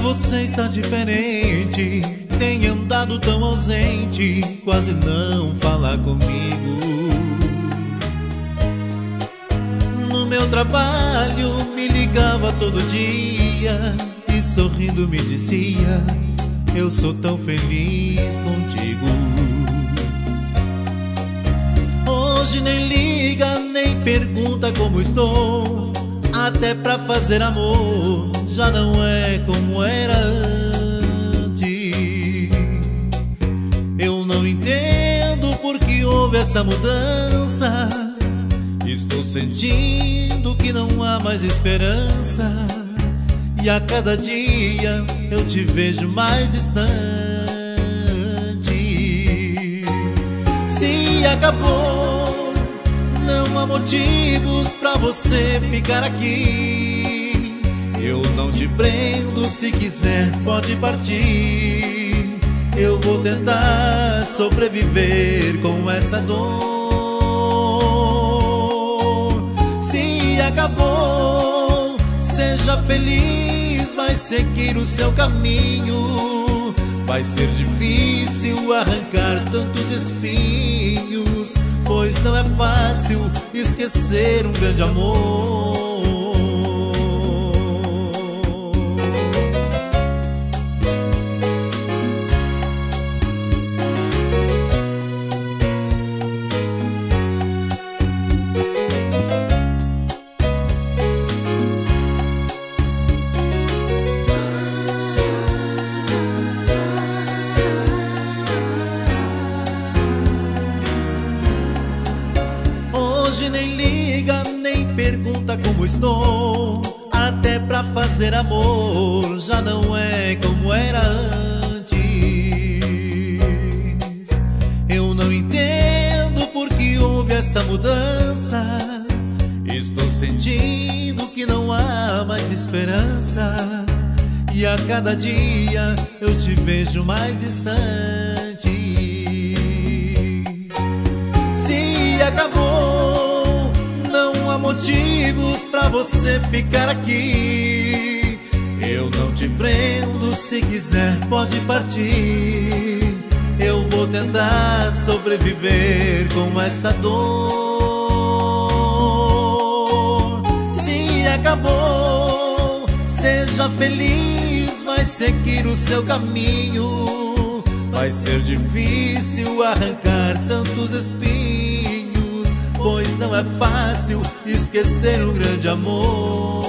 você está diferente, tem andado tão ausente, quase não fala comigo. No meu trabalho me ligava todo dia e sorrindo me dizia: eu sou tão feliz contigo. Hoje nem liga, nem pergunta como estou, até pra fazer amor já não é como era antes. Eu não entendo por que houve essa mudança. Estou sentindo que não há mais esperança, e a cada dia eu te vejo mais distante. Se acabou, não há motivos pra você ficar aqui. Eu não te prendo, se quiser pode partir. Eu vou tentar sobreviver com essa dor. Se acabou, seja feliz, vai seguir o seu caminho. Vai ser difícil arrancar tantos espinhos, pois não é fácil esquecer um grande amor. Hoje nem liga, nem pergunta como estou, até pra fazer amor já não é como era antes. Eu não entendo por que houve essa mudança. Estou sentindo que não há mais esperança, e a cada dia eu te vejo mais distante. Se acabou, não há motivos pra você ficar aqui. Eu não te prendo, se quiser pode partir. Eu vou tentar sobreviver com essa dor. Se acabou, seja feliz, vai seguir o seu caminho. Vai ser difícil arrancar tantos espinhos, pois não é fácil esquecer um grande amor.